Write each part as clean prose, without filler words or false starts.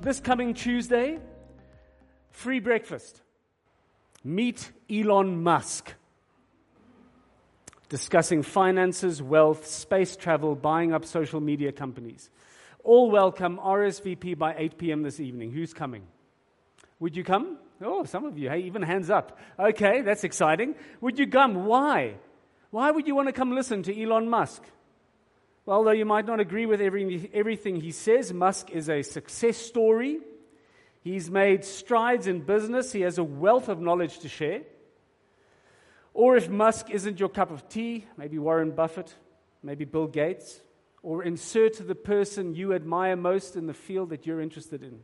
this coming Tuesday, free breakfast. Meet Elon Musk. Discussing finances, wealth, space travel, buying up social media companies. All welcome, RSVP by 8 p.m. this evening. Who's coming? Would you come? Oh, some of you. Hey, even hands up. Okay, that's exciting. Would you come? Why? Why would you want to come listen to Elon Musk? Well, though you might not agree with everything he says, Musk is a success story. He's made strides in business. He has a wealth of knowledge to share. Or if Musk isn't your cup of tea, maybe Warren Buffett, maybe Bill Gates, or insert the person you admire most in the field that you're interested in.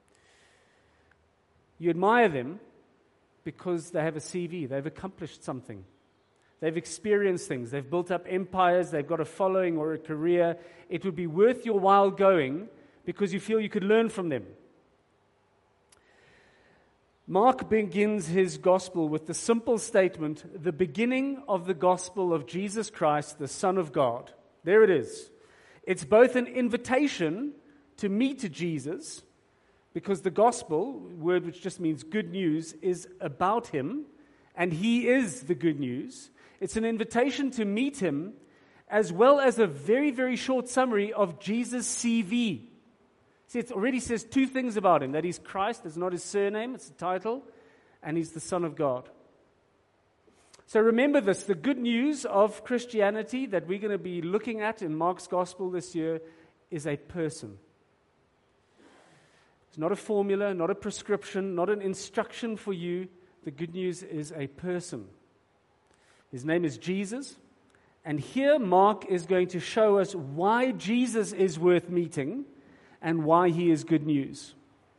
You admire them because they have a CV, they've accomplished something. They've experienced things, they've built up empires, they've got a following or a career. It would be worth your while going because you feel you could learn from them. Mark begins his gospel with the simple statement, the beginning of the gospel of Jesus Christ, the Son of God. There it is. It's both an invitation to meet Jesus, because the gospel, word which just means good news, is about him, and he is the good news. It's an invitation to meet him, as well as a very, very short summary of Jesus' CV. See, it already says two things about him, that he's Christ, it's not his surname, it's a title, and he's the Son of God. So remember this, the good news of Christianity that we're going to be looking at in Mark's Gospel this year is a person. It's not a formula, not a prescription, not an instruction for you. The good news is a person. His name is Jesus, and here Mark is going to show us why Jesus is worth meeting and why he is good news.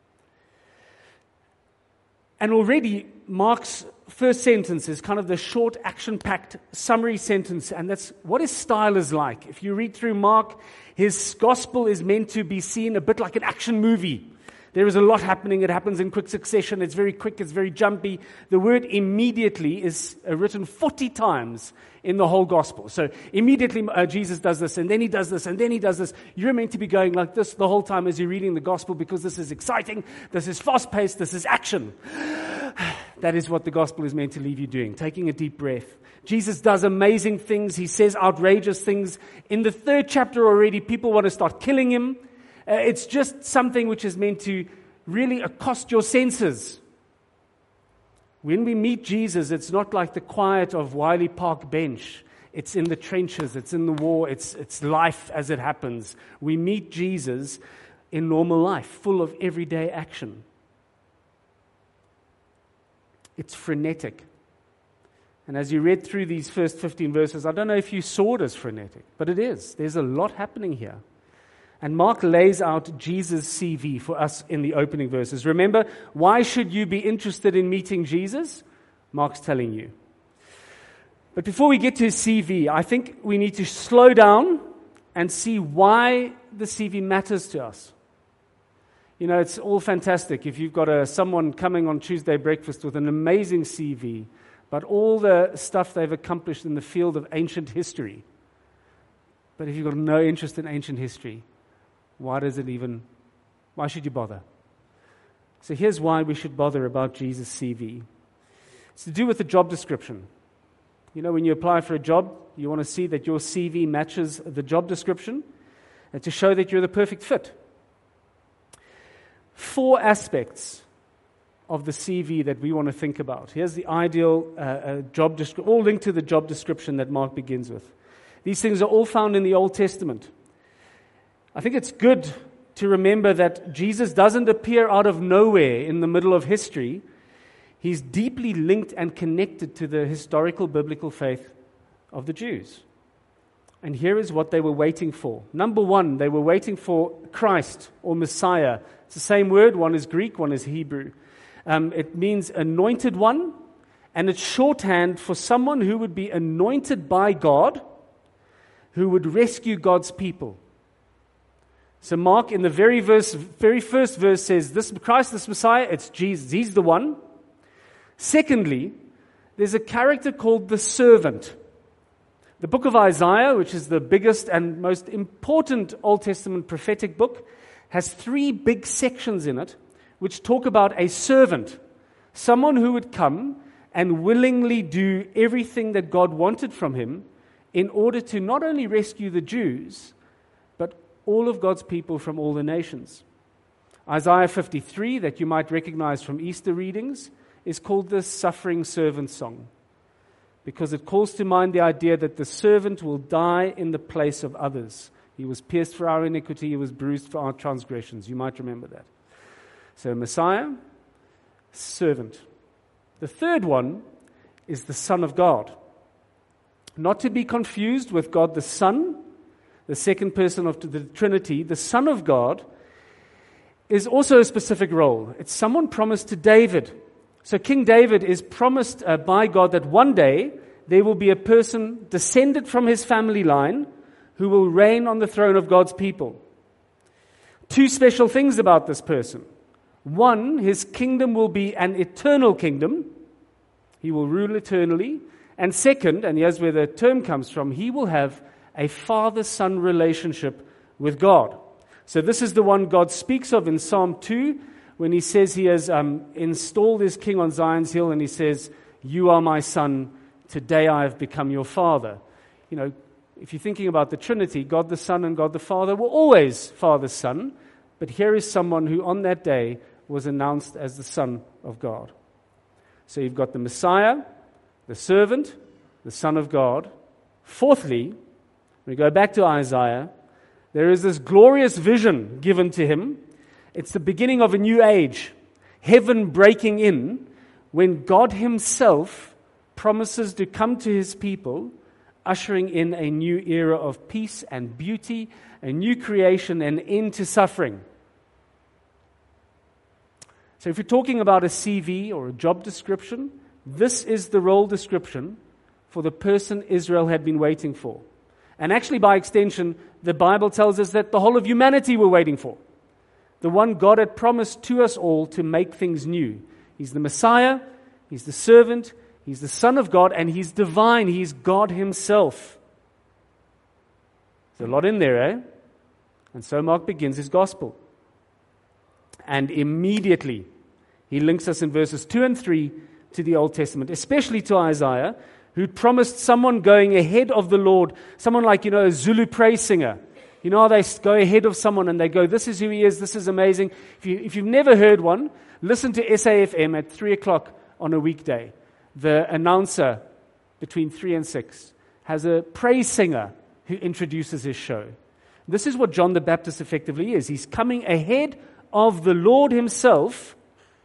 And already, Mark's first sentence is kind of the short, action-packed summary sentence, and that's what his style is like. If you read through Mark, his gospel is meant to be seen a bit like an action movie. There is a lot happening. It happens in quick succession. It's very quick. It's very jumpy. The word immediately is written 40 times in the whole gospel. So immediately Jesus does this, and then he does this, and then he does this. You're meant to be going like this the whole time as you're reading the gospel, because this is exciting. This is fast-paced. This is action. That is what the gospel is meant to leave you doing, taking a deep breath. Jesus does amazing things. He says outrageous things. In the 3rd chapter already, people want to start killing him. It's just something which is meant to really accost your senses. When we meet Jesus, it's not like the quiet of Wiley Park bench. It's in the trenches, it's in the war, it's life as it happens. We meet Jesus in normal life, full of everyday action. It's frenetic. And as you read through these first 15 verses, I don't know if you saw it as frenetic, but it is. There's a lot happening here. And Mark lays out Jesus' CV for us in the opening verses. Remember, why should you be interested in meeting Jesus? Mark's telling you. But before we get to his CV, I think we need to slow down and see why the CV matters to us. You know, it's all fantastic if you've got someone coming on Tuesday breakfast with an amazing CV, but all the stuff they've accomplished in the field of ancient history. But if you've got no interest in ancient history, why should you bother? So here's why we should bother about Jesus' CV. It's to do with the job description. You know, when you apply for a job, you want to see that your CV matches the job description and to show that you're the perfect fit. 4 aspects of the CV that we want to think about. Here's the ideal job description, all linked to the job description that Mark begins with. These things are all found in the Old Testament. I think it's good to remember that Jesus doesn't appear out of nowhere in the middle of history. He's deeply linked and connected to the historical biblical faith of the Jews. And here is what they were waiting for. Number 1, they were waiting for Christ or Messiah. It's the same word. One is Greek, one is Hebrew. It means anointed one, and it's shorthand for someone who would be anointed by God, who would rescue God's people. So Mark, in the very first verse, says, this Christ, this Messiah, it's Jesus. He's the one. Secondly, there's a character called the servant. The book of Isaiah, which is the biggest and most important Old Testament prophetic book, has 3 big sections in it which talk about a servant, someone who would come and willingly do everything that God wanted from him in order to not only rescue the Jews, but all of God's people from all the nations. Isaiah 53, that you might recognize from Easter readings, is called the suffering servant song, because it calls to mind the idea that the servant will die in the place of others. He was pierced for our iniquity, he was bruised for our transgressions. You might remember that. So Messiah, servant. The third one is the Son of God. Not to be confused with God the Son, the second person of the Trinity. The Son of God is also a specific role. It's someone promised to David. So King David is promised by God that one day there will be a person descended from his family line who will reign on the throne of God's people. 2 special things about this person. One, his kingdom will be an eternal kingdom. He will rule eternally. And second, and here's where the term comes from, he will have a father-son relationship with God. So this is the one God speaks of in Psalm 2 when he says he has installed his king on Zion's hill, and he says, "You are my son, today I have become your father." You know, if you're thinking about the Trinity, God the Son and God the Father were always Father-Son, but here is someone who on that day was announced as the Son of God. So you've got the Messiah, the servant, the Son of God. Fourthly, we go back to Isaiah, there is this glorious vision given to him. It's the beginning of a new age, heaven breaking in, when God himself promises to come to his people, ushering in a new era of peace and beauty, a new creation, and end to suffering. So if you're talking about a CV or a job description, this is the role description for the person Israel had been waiting for. And actually, by extension, the Bible tells us that the whole of humanity were waiting for. The one God had promised to us all to make things new. He's the Messiah, he's the servant, he's the Son of God, and he's divine. He's God himself. There's a lot in there, eh? And so Mark begins his gospel. And immediately, he links us in verses 2 and 3 to the Old Testament, especially to Isaiah, who promised someone going ahead of the Lord, someone like, a Zulu praise singer. You know how they go ahead of someone and they go, "This is who he is, this is amazing." If you've never heard one, listen to SAFM at 3 o'clock on a weekday. The announcer between 3 and 6 has a praise singer who introduces his show. This is what John the Baptist effectively is. He's coming ahead of the Lord himself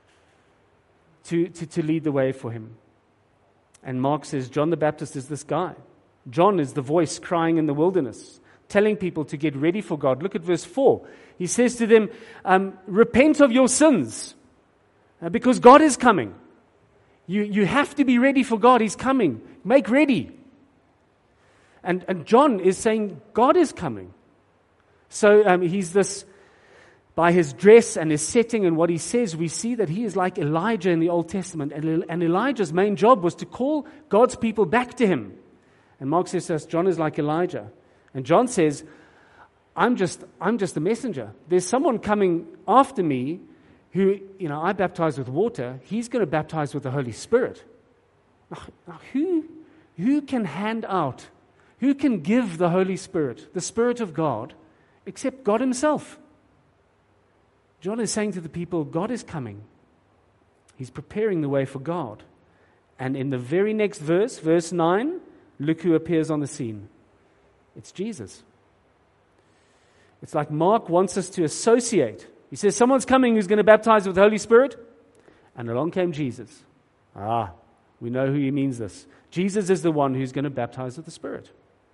to lead the way for him. And Mark says John the Baptist is this guy. John is the voice crying in the wilderness, telling people to get ready for God. Look at verse 4. He says to them, repent of your sins, because God is coming. You have to be ready for God. He's coming. Make ready. And John is saying, God is coming. So he's this, by his dress and his setting and what he says, we see that he is like Elijah in the Old Testament. And Elijah's main job was to call God's people back to him. And Mark says to us, John is like Elijah. And John says, I'm just a messenger. There's someone coming after me who, I baptize with water. He's going to baptize with the Holy Spirit. Now who can hand out, who can give the Holy Spirit, the Spirit of God, except God himself? John is saying to the people, God is coming. He's preparing the way for God. And in the very next verse, verse 9, look who appears on the scene. It's Jesus. It's like Mark wants us to associate. He says, someone's coming who's going to baptize with the Holy Spirit. And along came Jesus. We know who he means this. Jesus is the one who's going to baptize with the Spirit.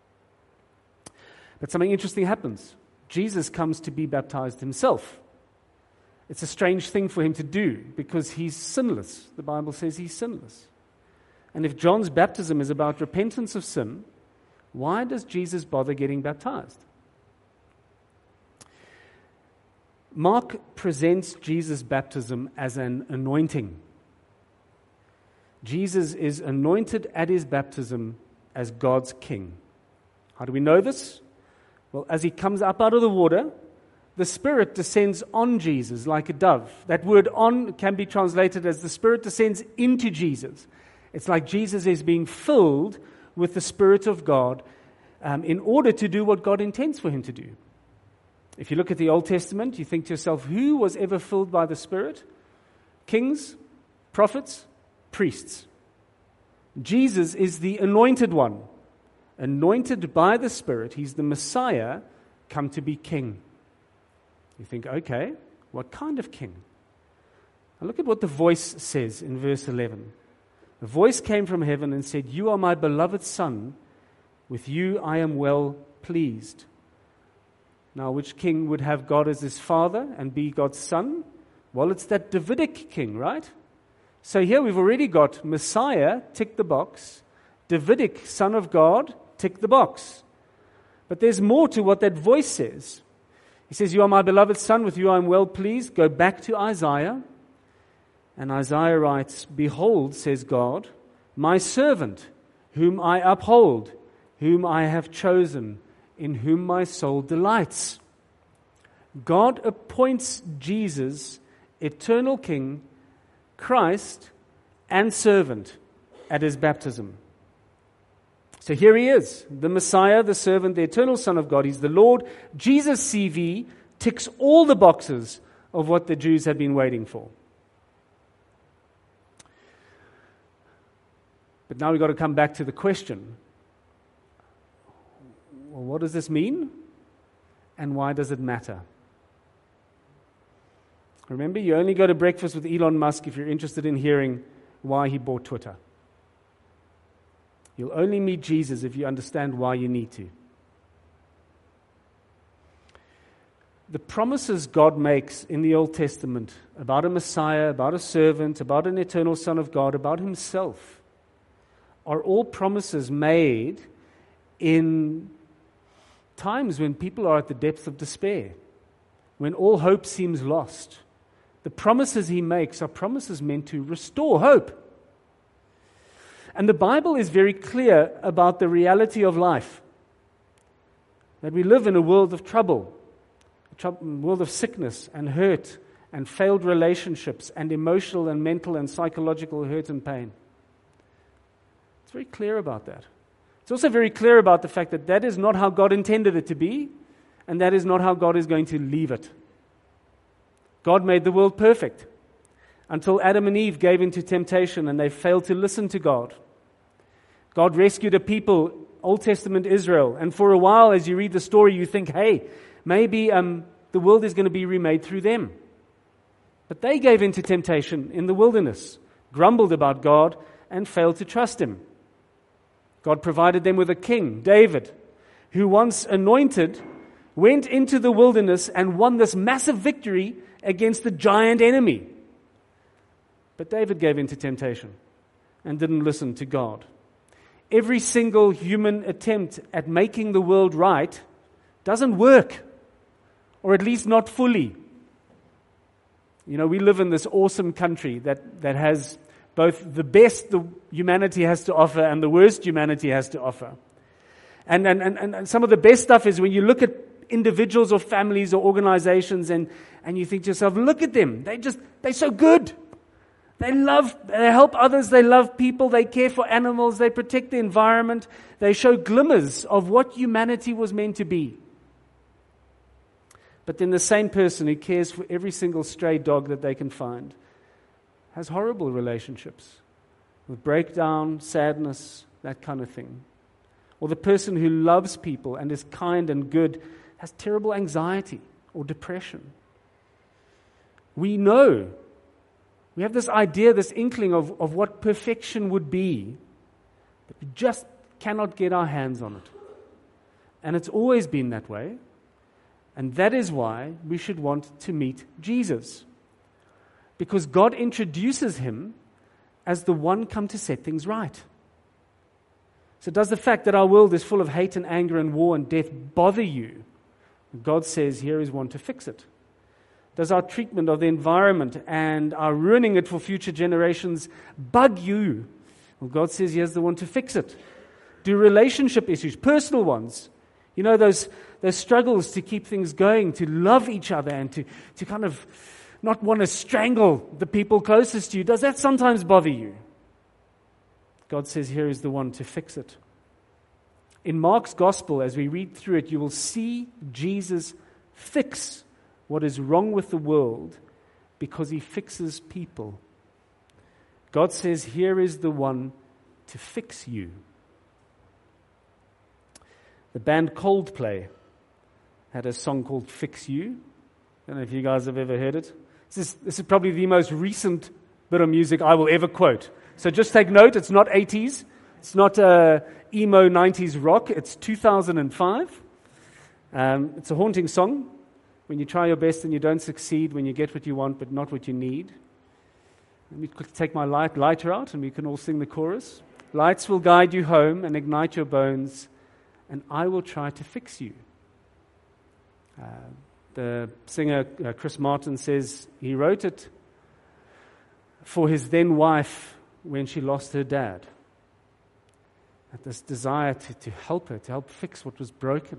But something interesting happens. Jesus comes to be baptized himself. It's a strange thing for him to do because he's sinless. The Bible says he's sinless. And if John's baptism is about repentance of sin, why does Jesus bother getting baptized? Mark presents Jesus' baptism as an anointing. Jesus is anointed at his baptism as God's king. How do we know this? Well, as he comes up out of the water, the Spirit descends on Jesus like a dove. That word on can be translated as the Spirit descends into Jesus. It's like Jesus is being filled with the Spirit of God in order to do what God intends for him to do. If you look at the Old Testament, you think to yourself, who was ever filled by the Spirit? Kings, prophets, priests. Jesus is the anointed one. Anointed by the Spirit. He's the Messiah come to be king. You think, okay, what kind of king? Now look at what the voice says in verse 11. The voice came from heaven and said, "You are my beloved Son. With you I am well pleased." Now, which king would have God as his father and be God's son? Well, it's that Davidic king, right? So here we've already got Messiah, tick the box. Davidic, son of God, tick the box. But there's more to what that voice says. He says, "You are my beloved Son, with you I am well pleased." Go back to Isaiah. And Isaiah writes, "Behold, says God, my servant, whom I uphold, whom I have chosen, in whom my soul delights." God appoints Jesus, eternal King, Christ, and servant at his baptism. So here he is, the Messiah, the servant, the eternal Son of God. He's the Lord. Jesus' CV ticks all the boxes of what the Jews had been waiting for. But now we've got to come back to the question. Well, what does this mean? And why does it matter? Remember, you only go to breakfast with Elon Musk if you're interested in hearing why he bought Twitter. You'll only meet Jesus if you understand why you need to. The promises God makes in the Old Testament about a Messiah, about a servant, about an eternal Son of God, about himself, are all promises made in times when people are at the depths of despair, when all hope seems lost. The promises he makes are promises meant to restore hope. And the Bible is very clear about the reality of life, that we live in a world of trouble, a world of sickness and hurt and failed relationships and emotional and mental and psychological hurt and pain. It's very clear about that. It's also very clear about the fact that that is not how God intended it to be, and that is not how God is going to leave it. God made the world perfect until Adam and Eve gave into temptation and they failed to listen to God. God rescued a people, Old Testament Israel, and for a while as you read the story you think, hey, maybe the world is going to be remade through them. But they gave into temptation in the wilderness, grumbled about God, and failed to trust him. God provided them with a king, David, who once anointed, went into the wilderness and won this massive victory against the giant enemy. But David gave into temptation and didn't listen to God. Every single human attempt at making the world right doesn't work, or at least not fully. You know, we live in this awesome country that has both the best the humanity has to offer and the worst humanity has to offer. And some of the best stuff is when you look at individuals or families or organizations and you think to yourself, look at them. They're so good. They help others, they love people, they care for animals, they protect the environment. They show glimmers of what humanity was meant to be. But then the same person who cares for every single stray dog that they can find has horrible relationships with breakdown, sadness, that kind of thing. Or the person who loves people and is kind and good has terrible anxiety or depression. We know, we have this idea, this inkling of what perfection would be, but we just cannot get our hands on it. And it's always been that way. And that is why we should want to meet Jesus. Because God introduces him as the one come to set things right. So does the fact that our world is full of hate and anger and war and death bother you? God says, here is one to fix it. Does our treatment of the environment and our ruining it for future generations bug you? Well, God says, here's the one to fix it. Do relationship issues, personal ones, You know, those struggles to keep things going, to love each other and to kind of not want to strangle the people closest to you. Does that sometimes bother you? God says, here is the one to fix it. In Mark's gospel, as we read through it, you will see Jesus fix what is wrong with the world because he fixes people. God says, here is the one to fix you. The band Coldplay had a song called Fix You. I don't know if you guys have ever heard it. This is probably the most recent bit of music I will ever quote. So just take note, it's not 80s. It's not emo 90s rock. It's 2005. It's a haunting song. When you try your best and you don't succeed, when you get what you want but not what you need. Let me quickly take my lighter out and we can all sing the chorus. Lights will guide you home and ignite your bones, and I will try to fix you. The singer Chris Martin says he wrote it for his then wife when she lost her dad. At this desire to help her, to help fix what was broken.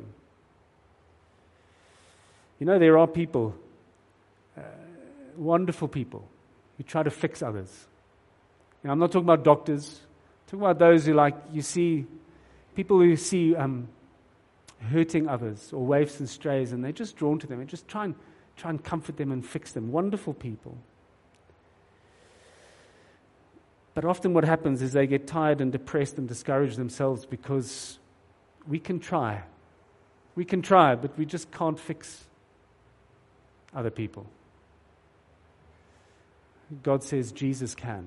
You know, there are people, wonderful people, who try to fix others. You know, I'm not talking about doctors. I'm talking about those who, like, you see, people who see hurting others or waifs and strays, and they're just drawn to them and just try and comfort them and fix them. Wonderful people. But often what happens is they get tired and depressed and discourage themselves because we can try. We can try, but we just can't fix other people. God says Jesus can.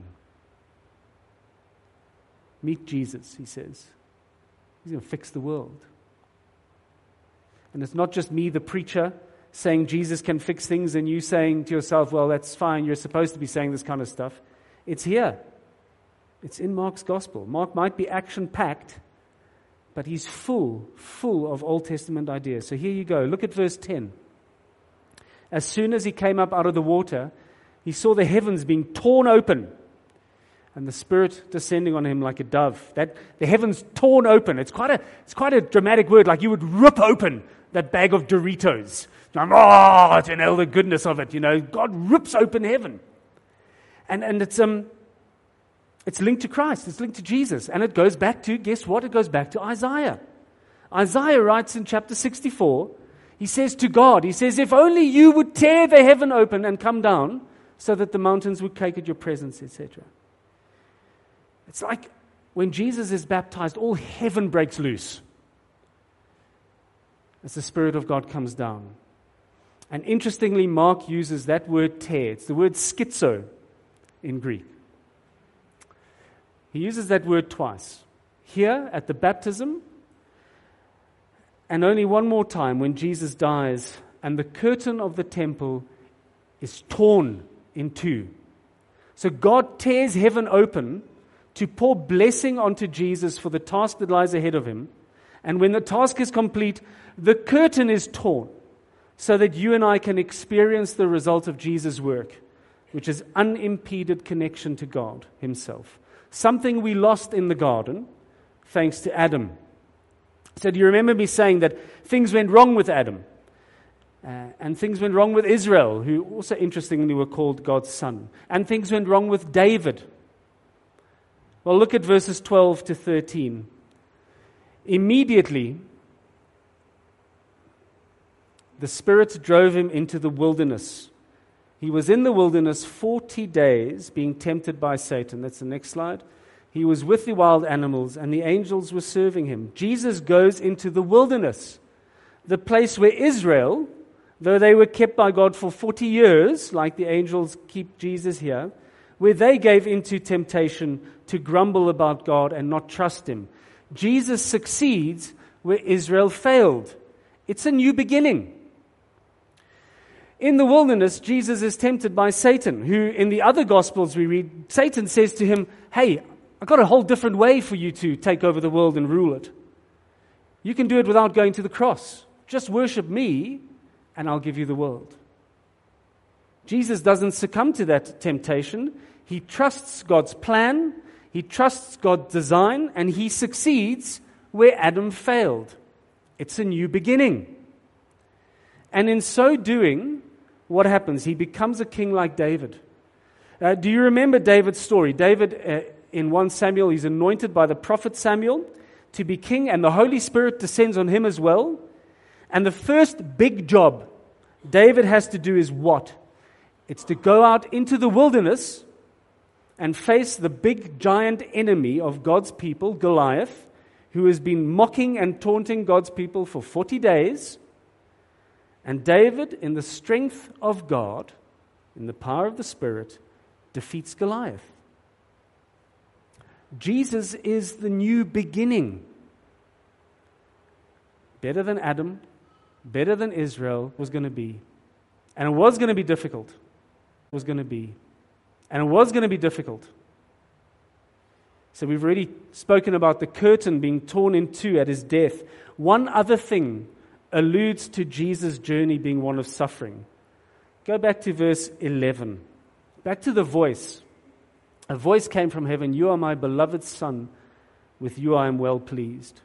Meet Jesus, he says. He's going to fix the world. And it's not just me, the preacher, saying Jesus can fix things and you saying to yourself, well, that's fine, you're supposed to be saying this kind of stuff. It's here. It's in Mark's gospel. Mark might be action-packed, but he's full of Old Testament ideas. So here you go. Look at verse 10. As soon as he came up out of the water, he saw the heavens being torn open and the Spirit descending on him like a dove. That the heavens torn open. It's quite a dramatic word, like you would rip open that bag of Doritos. To inhale the goodness of it, you know. God rips open heaven. And it's linked to Christ. It's linked to Jesus. And it goes back to, guess what? It goes back to Isaiah. Isaiah writes in chapter 64, he says to God, he says, if only you would tear the heaven open and come down so that the mountains would quake at your presence, etc. It's like when Jesus is baptized, all heaven breaks loose as the Spirit of God comes down. And interestingly, Mark uses that word tear. It's the word schizo in Greek. He uses that word twice. Here at the baptism, and only one more time when Jesus dies and the curtain of the temple is torn in two. So God tears heaven open to pour blessing onto Jesus for the task that lies ahead of him. And when the task is complete, the curtain is torn so that you and I can experience the result of Jesus' work, which is unimpeded connection to God himself. Something we lost in the garden thanks to Adam. So do you remember me saying that things went wrong with Adam? And things went wrong with Israel, who also interestingly were called God's son. And things went wrong with David. Well, look at verses 12 to 13. Immediately, the Spirit drove him into the wilderness. He was in the wilderness 40 days being tempted by Satan. That's the next slide. He was with the wild animals and the angels were serving him. Jesus goes into the wilderness, the place where Israel, though they were kept by God for 40 years, like the angels keep Jesus here, where they gave into temptation to grumble about God and not trust him. Jesus succeeds where Israel failed. It's a new beginning. In the wilderness, Jesus is tempted by Satan, who in the other Gospels we read, Satan says to him, hey, I've got a whole different way for you to take over the world and rule it. You can do it without going to the cross. Just worship me, and I'll give you the world. Jesus doesn't succumb to that temptation. He trusts God's plan, he trusts God's design, and he succeeds where Adam failed. It's a new beginning. And in so doing, what happens? He becomes a king like David. Do you remember David's story? David, in 1 Samuel, he's anointed by the prophet Samuel to be king, and the Holy Spirit descends on him as well. And the first big job David has to do is what? It's to go out into the wilderness and face the big giant enemy of God's people, Goliath, who has been mocking and taunting God's people for 40 days. And David, in the strength of God, in the power of the Spirit, defeats Goliath. Jesus is the new beginning. Better than Adam, better than Israel was going to be. And it was going to be difficult. It was going to be. And it was going to be difficult. So we've already spoken about the curtain being torn in two at his death. One other thing alludes to Jesus' journey being one of suffering. Go back to verse 11. Back to the voice. A voice came from heaven, "You are my beloved Son, with you I am well pleased."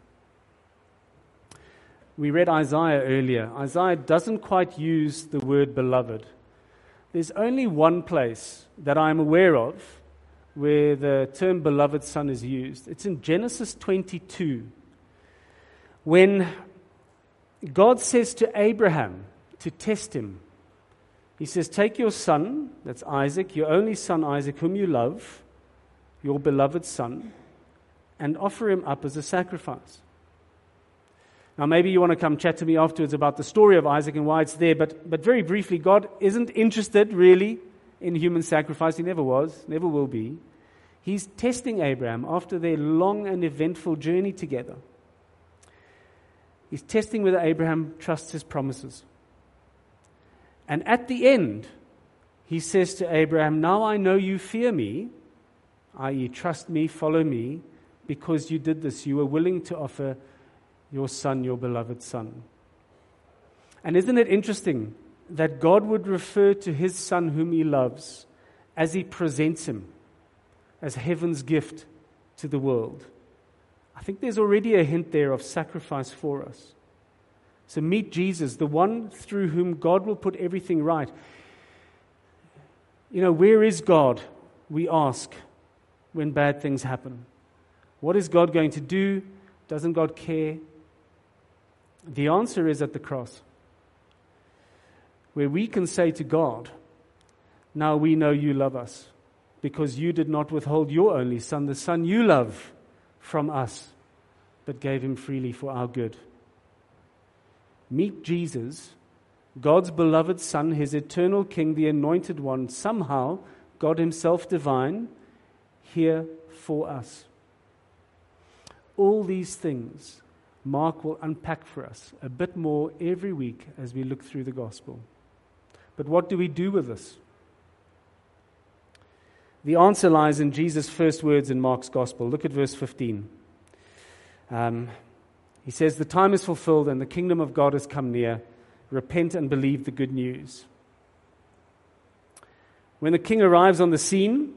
We read Isaiah earlier. Isaiah doesn't quite use the word beloved. There's only one place that I'm aware of where the term beloved son is used. It's in Genesis 22, when God says to Abraham to test him. He says, "Take your son," that's Isaac, "your only son Isaac, whom you love, your beloved son, and offer him up as a sacrifice." Now, maybe you want to come chat to me afterwards about the story of Isaac and why it's there, but very briefly, God isn't interested really in human sacrifice. He never was, never will be. He's testing Abraham after their long and eventful journey together. He's testing whether Abraham trusts his promises. And at the end, he says to Abraham, "Now I know you fear me," i.e., trust me, follow me, because you did this. You were willing to offer your son, your beloved son. And isn't it interesting that God would refer to his son whom he loves as he presents him as heaven's gift to the world? I think there's already a hint there of sacrifice for us. So meet Jesus, the one through whom God will put everything right. Where is God, we ask, when bad things happen? What is God going to do? Doesn't God care? The answer is at the cross, where we can say to God, "Now we know you love us, because you did not withhold your only son, the son you love, from us, but gave him freely for our good." Meet Jesus, God's beloved Son, his eternal King, the anointed one, somehow God himself divine, here for us. All these things Mark will unpack for us a bit more every week as we look through the gospel. But what do we do with this? The answer lies in Jesus' first words in Mark's gospel. Look at verse 15. He says, "The time is fulfilled and the kingdom of God has come near. Repent and believe the good news." When the king arrives on the scene,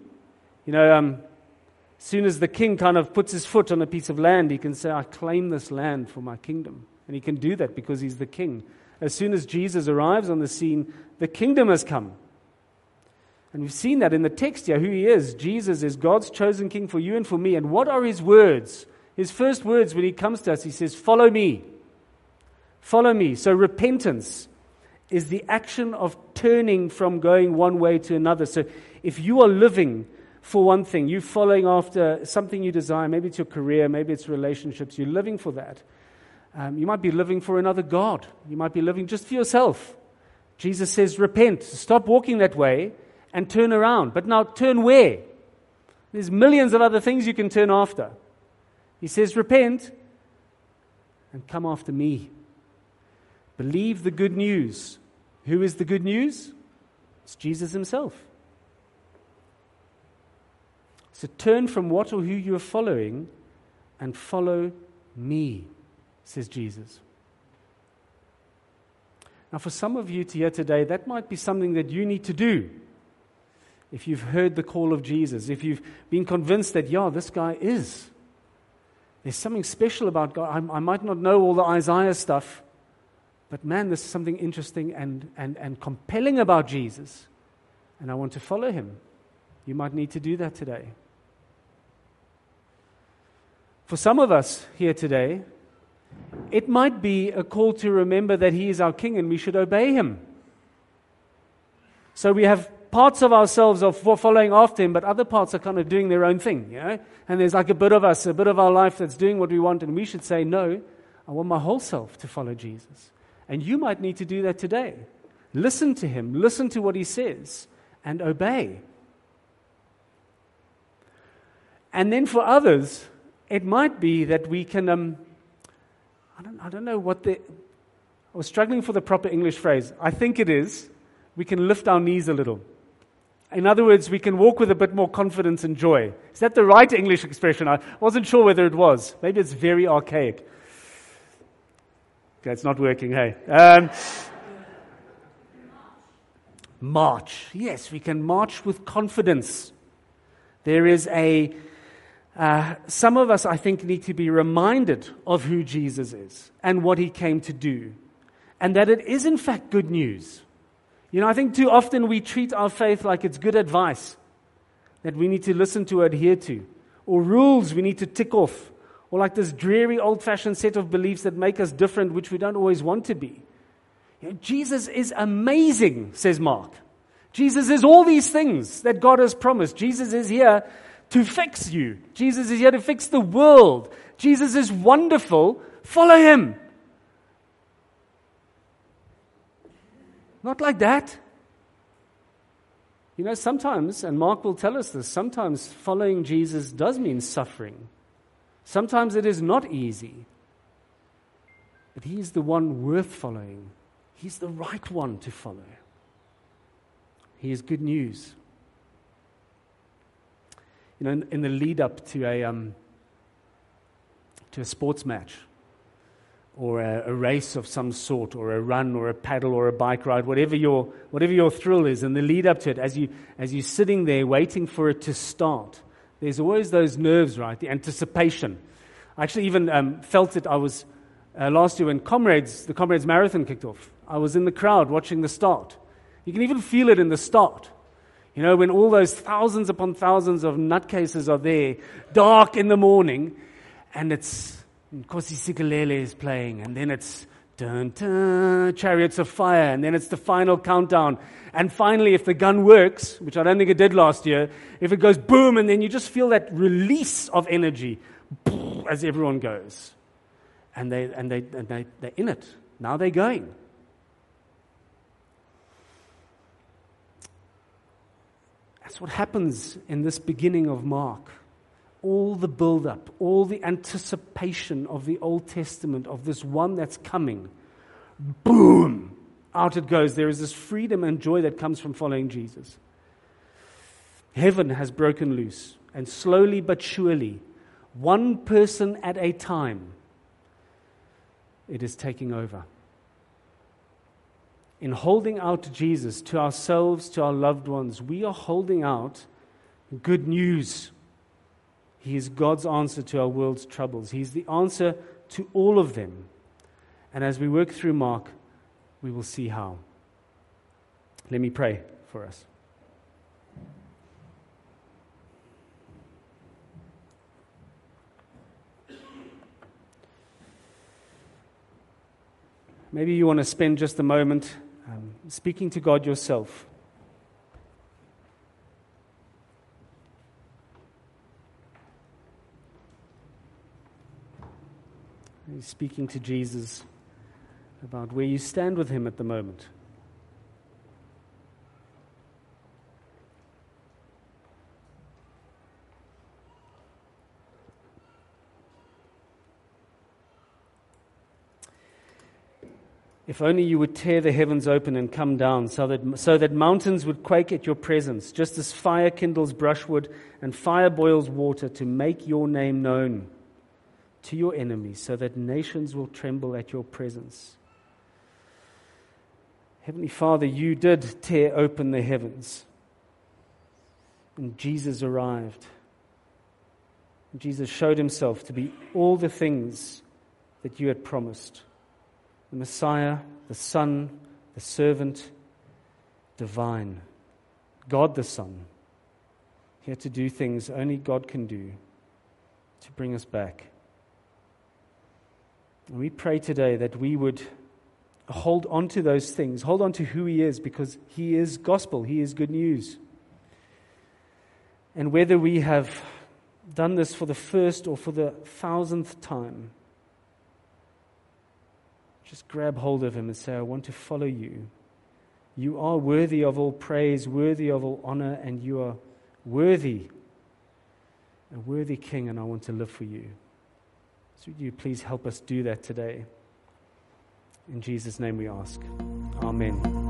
as soon as the king kind of puts his foot on a piece of land, he can say, "I claim this land for my kingdom." And he can do that because he's the king. As soon as Jesus arrives on the scene, the kingdom has come. And we've seen that in the text here, who he is. Jesus is God's chosen king for you and for me. And what are his words? His first words when he comes to us, he says, "Follow me. Follow me." So repentance is the action of turning from going one way to another. So if you are living for one thing, you're following after something you desire, maybe it's your career, maybe it's relationships, you're living for that. You might be living for another God. You might be living just for yourself. Jesus says, repent, stop walking that way and turn around. But now turn where? There's millions of other things you can turn after. He says, repent and come after me. Believe the good news. Who is the good news? It's Jesus himself. So turn from what or who you are following and follow me, says Jesus. Now for some of you here today, that might be something that you need to do. If you've heard the call of Jesus, if you've been convinced that, this guy is There's something special about God. I might not know all the Isaiah stuff, but man, there's something interesting and compelling about Jesus, and I want to follow him. You might need to do that today. For some of us here today, it might be a call to remember that he is our King and we should obey him. So we have parts of ourselves of following after him, but other parts are kind of doing their own thing, And there's like a bit of us, a bit of our life that's doing what we want, and we should say, no, I want my whole self to follow Jesus. And you might need to do that today. Listen to him, listen to what he says, and obey. And then for others, it might be that we can, I don't know what I was struggling for the proper English phrase. I think it is, we can lift our knees a little. In other words, we can walk with a bit more confidence and joy. Is that the right English expression? I wasn't sure whether it was. Maybe it's very archaic. Okay, it's not working, hey. March. Yes, we can march with confidence. There is some of us, I think, need to be reminded of who Jesus is and what he came to do, and that it is, in fact, good news. I think too often we treat our faith like it's good advice that we need to listen to, adhere to, or rules we need to tick off, or like this dreary, old-fashioned set of beliefs that make us different, which we don't always want to be. Jesus is amazing, says Mark. Jesus is all these things that God has promised. Jesus is here to fix you. Jesus is here to fix the world. Jesus is wonderful. Follow him. Not like that. Sometimes, and Mark will tell us this, sometimes following Jesus does mean suffering. Sometimes it is not easy. But he is the one worth following. He's the right one to follow. He is good news. In the lead up to a sports match, or a race of some sort, or a run, or a paddle, or a bike ride, whatever your thrill is, in the lead up to it, as you're sitting there waiting for it to start, there's always those nerves, right? The anticipation. I actually even felt it. I was last year when the Comrades Marathon kicked off. I was in the crowd watching the start. You can even feel it in the start. When all those thousands upon thousands of nutcases are there, dark in the morning, and it's Nkosi Sikelele is playing, and then it's dun, dun, Chariots of Fire, and then it's the final countdown. And finally, if the gun works, which I don't think it did last year, if it goes boom, and then you just feel that release of energy as everyone goes. And they're in it. Now they're going. That's what happens in this beginning of Mark. All the build-up, all the anticipation of the Old Testament, of this one that's coming. Boom! Out it goes. There is this freedom and joy that comes from following Jesus. Heaven has broken loose, and slowly but surely, one person at a time, it is taking over. In holding out Jesus to ourselves, to our loved ones, we are holding out good news. He is God's answer to our world's troubles. He's the answer to all of them. And as we work through Mark, we will see how. Let me pray for us. Maybe you want to spend just a moment speaking to God yourself. Speaking to Jesus about where you stand with him at the moment. If only you would tear the heavens open and come down so that mountains would quake at your presence, just as fire kindles brushwood and fire boils water to make your name known to your enemies, so that nations will tremble at your presence. Heavenly Father, you did tear open the heavens, and Jesus arrived. Jesus showed himself to be all the things that you had promised. The Messiah, the Son, the servant, divine. God the Son, here to do things only God can do, to bring us back. And we pray today that we would hold on to those things, hold on to who he is, because he is gospel, he is good news. And whether we have done this for the first or for the 1,000th time, just grab hold of him and say, I want to follow you. You are worthy of all praise, worthy of all honor, and you are worthy, a worthy King, and I want to live for you. So would you please help us do that today? In Jesus' name we ask. Amen.